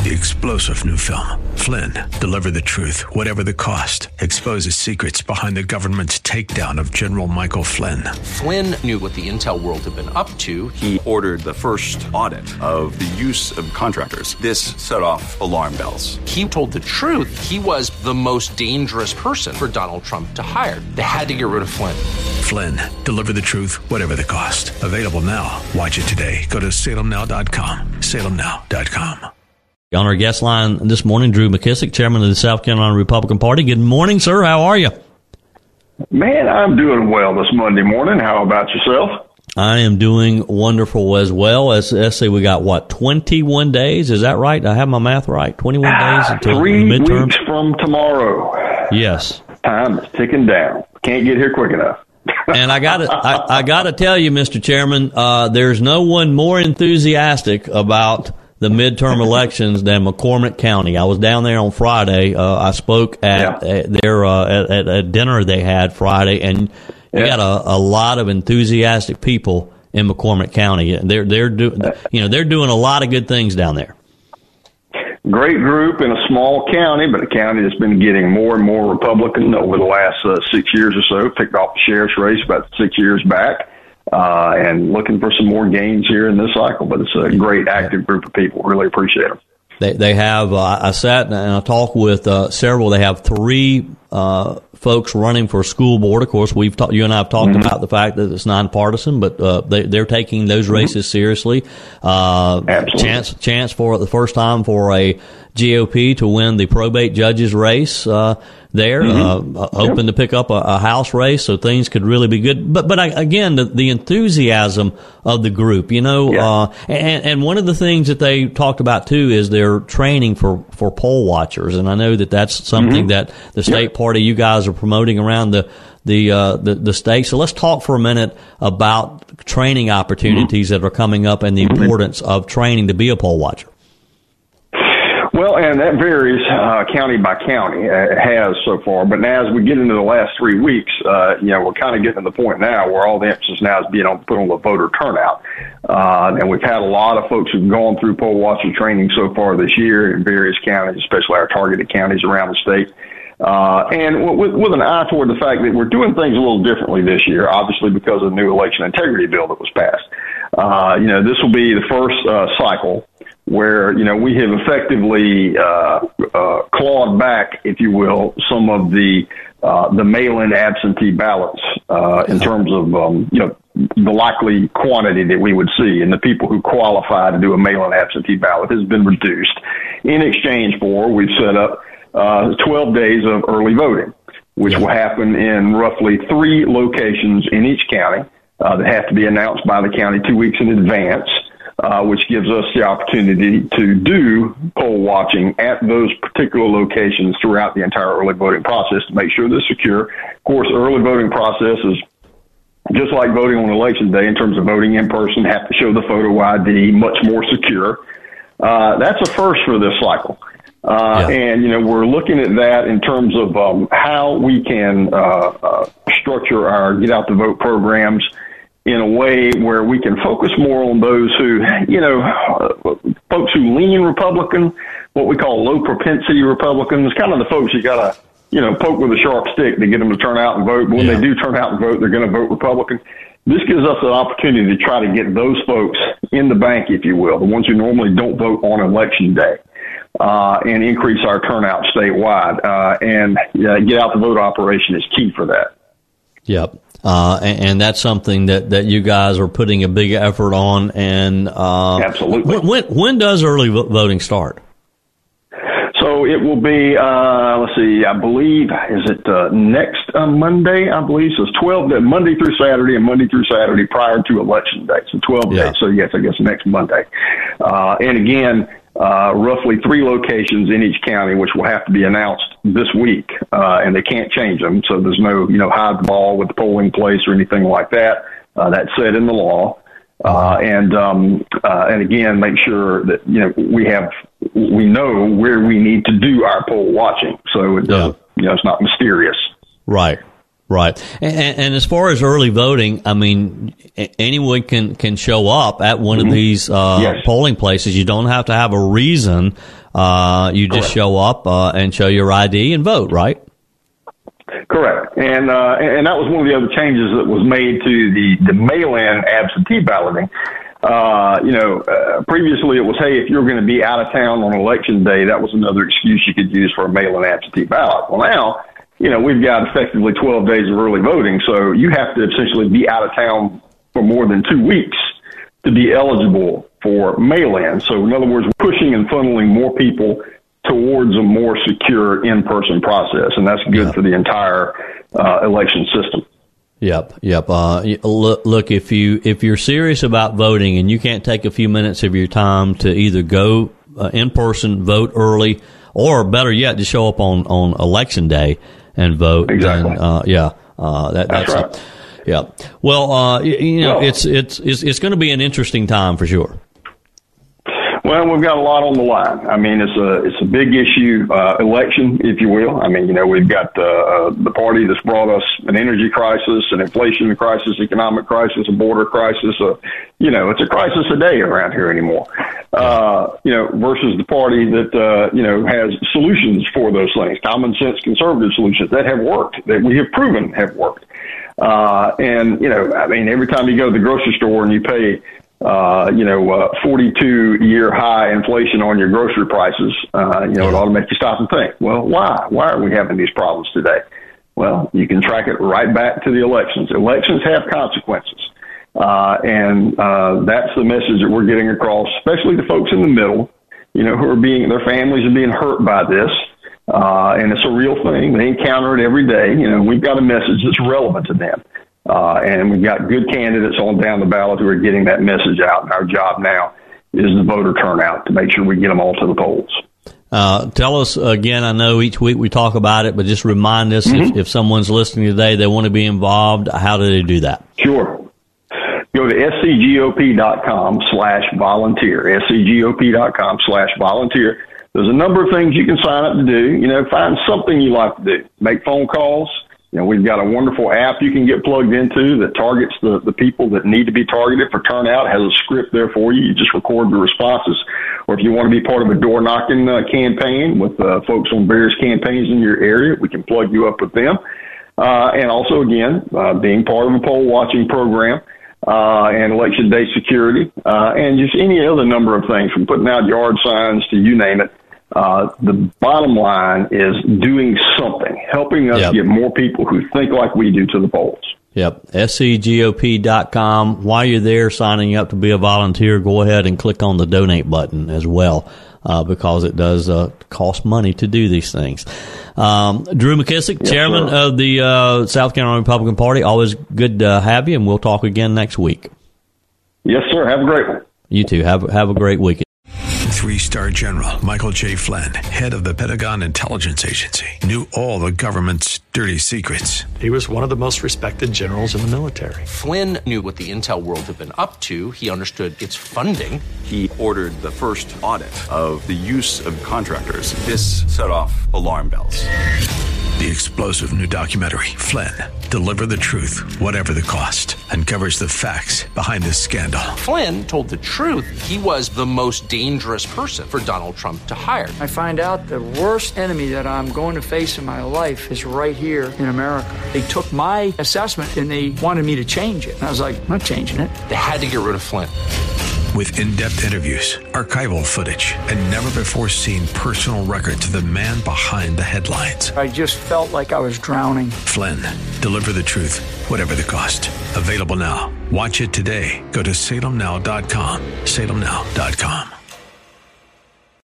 the explosive new film, Flynn, Deliver the Truth, Whatever the Cost, exposes secrets behind the government's takedown of General Michael Flynn. Flynn knew what the intel world had been up to. He ordered the first audit of the use of contractors. This set off alarm bells. He told the truth. He was the most dangerous person for Donald Trump to hire. They had to get rid of Flynn. Flynn, Deliver the Truth, Whatever the Cost. Available now. Watch it today. Go to salemnow.com. salemnow.com. On our guest line this morning, Drew McKissick, chairman of the South Carolina Republican Party. Good morning, sir. How are you? Man, I'm doing well this Monday morning. How about yourself? I am doing wonderful as well. Let's say we got, 21 days? Is that right? I have my math right. 21 days until the midterm? 3 weeks from tomorrow. Yes. Time is ticking down. Can't get here quick enough. And I gotta tell you, Mr. Chairman, there's no one more enthusiastic about the midterm elections than McCormick County. I was down there on Friday. I spoke at their dinner they had Friday, and you got a lot of enthusiastic people in McCormick County. They're doing a lot of good things down there. Great group in a small county, but a county that's been getting more and more Republican over the last 6 years or so. Picked off the sheriff's race about 6 years back. And looking for some more gains here in this cycle. But it's a great, active group of people. Really appreciate them. They have, I sat and I talked with several. They have 3 folks running for school board. Of course, you and I have talked about the fact that it's nonpartisan, but they're taking those races seriously. Absolutely. Chance for the first time for a GOP to win the probate judges race there, hoping to pick up a House race, so things could really be good. But again, the enthusiasm of the group, and one of the things that they talked about too is their training for poll watchers, and I know that's something that the state party, you guys are promoting around the state. So let's talk for a minute about training opportunities that are coming up and the importance of training to be a poll watcher. Well, and that varies county by county. It has so far. But now as we get into the last 3 weeks, we're kind of getting to the point now where all the emphasis now is being put on the voter turnout. And we've had a lot of folks who've gone through poll watching training so far this year in various counties, especially our targeted counties around the state. And with an eye toward the fact that we're doing things a little differently this year, obviously because of the new election integrity bill that was passed. This will be the first cycle where, we have effectively clawed back, if you will, some of the mail-in absentee ballots in terms of, the likely quantity that we would see. And the people who qualify to do a mail-in absentee ballot has been reduced. In exchange for, we've set up 12 days of early voting, which will happen in roughly 3 locations in each county that have to be announced by the county 2 weeks in advance, which gives us the opportunity to do poll watching at those particular locations throughout the entire early voting process to make sure they're secure. Of course, early voting process is just like voting on election day in terms of voting in person, have to show the photo ID, much more secure. That's a first for this cycle. And, we're looking at that in terms of how we can structure our Get Out the Vote programs in a way where we can focus more on those who, folks who lean Republican, what we call low propensity Republicans, kind of the folks you got to, poke with a sharp stick to get them to turn out and vote. But when they do turn out and vote, they're going to vote Republican. This gives us an opportunity to try to get those folks in the bank, if you will, the ones who normally don't vote on election day. And increase our turnout statewide. And Get Out the Vote operation is key for that. Yep. And that's something that you guys are putting a big effort on. And absolutely. When does early voting start? So it will be, I believe, is it next Monday? I believe. So it's 12 days, Monday through Saturday and Monday through Saturday prior to election day. So 12 days. So yes, I guess next Monday. And again, roughly 3 locations in each county, which will have to be announced this week, and they can't change them. So there's no, hide the ball with the polling place or anything like that. That's set in the law. And again, make sure that, we know where we need to do our poll watching. So it doesn't, it's not mysterious. Right. Right. And as far as early voting, I mean, anyone can show up at one of these polling places. You don't have to have a reason. You just show up and show your ID and vote, right? Correct. And that was one of the other changes that was made to the mail-in absentee balloting. Previously it was, hey, if you're going to be out of town on election day, that was another excuse you could use for a mail-in absentee ballot. Well, now, we've got effectively 12 days of early voting, so you have to essentially be out of town for more than 2 weeks to be eligible for mail-in. So in other words, we're pushing and funneling more people towards a more secure in-person process, and that's good for the entire election system. Yep. Look, if you're serious about voting and you can't take a few minutes of your time to either go in person, vote early, or better yet, to show up on election day and vote. Exactly. That's right. Yeah. Well, it's going to be an interesting time for sure. Well, we've got a lot on the line. I mean, it's a big issue, election, if you will. I mean, we've got the party that's brought us an energy crisis, an inflation crisis, economic crisis, a border crisis. It's a crisis a day around here anymore. Versus the party that has solutions for those things, common sense, conservative solutions that have worked, that we have proven have worked. Every time you go to the grocery store and you pay 42-year high inflation on your grocery prices, it ought to make you stop and think, well, why? Why are we having these problems today? Well, you can track it right back to the elections. Elections have consequences. And that's the message that we're getting across, especially the folks in the middle, their families are being hurt by this. And it's a real thing. They encounter it every day. We've got a message that's relevant to them. And we've got good candidates on down the ballot who are getting that message out. And our job now is the voter turnout to make sure we get them all to the polls. Tell us again, I know each week we talk about it, but just remind us if someone's listening today, they want to be involved, how do they do that? Sure. Go to scgop.com/volunteer, scgop.com/volunteer. There's a number of things you can sign up to do. Find something you like to do. Make phone calls. We've got a wonderful app you can get plugged into that targets the people that need to be targeted for turnout. It has a script there for you. You just record the responses. Or if you want to be part of a door knocking campaign with folks on various campaigns in your area, we can plug you up with them. And also, again, being part of a poll watching program. And election day security, and just any other number of things, from putting out yard signs to you name it. The bottom line is doing something, helping us get more people who think like we do to the polls. Yep, scgop.com. While you're there signing up to be a volunteer, go ahead and click on the donate button as well, because it does cost money to do these things. Drew McKissick, Chairman of the South Carolina Republican Party, always good to have you, and we'll talk again next week. Yes, sir. Have a great one. You too. Have a great weekend. 3-star General Michael J. Flynn, head of the Pentagon Intelligence Agency, knew all the government's dirty secrets. He was one of the most respected generals in the military. Flynn knew what the intel world had been up to. He understood its funding. He ordered the first audit of the use of contractors. This set off alarm bells. The explosive new documentary, Flynn, Deliver the Truth, Whatever the Cost, uncovers the facts behind this scandal. Flynn told the truth. He was the most dangerous person for Donald Trump to hire. I find out the worst enemy that I'm going to face in my life is right here in America. They took my assessment and they wanted me to change it. And I was like, I'm not changing it. They had to get rid of Flynn. With in-depth interviews, archival footage, and never-before-seen personal records of the man behind the headlines. I just felt like I was drowning. Flynn, Deliver the Truth, Whatever the Cost. Available now. Watch it today. Go to salemnow.com. salemnow.com.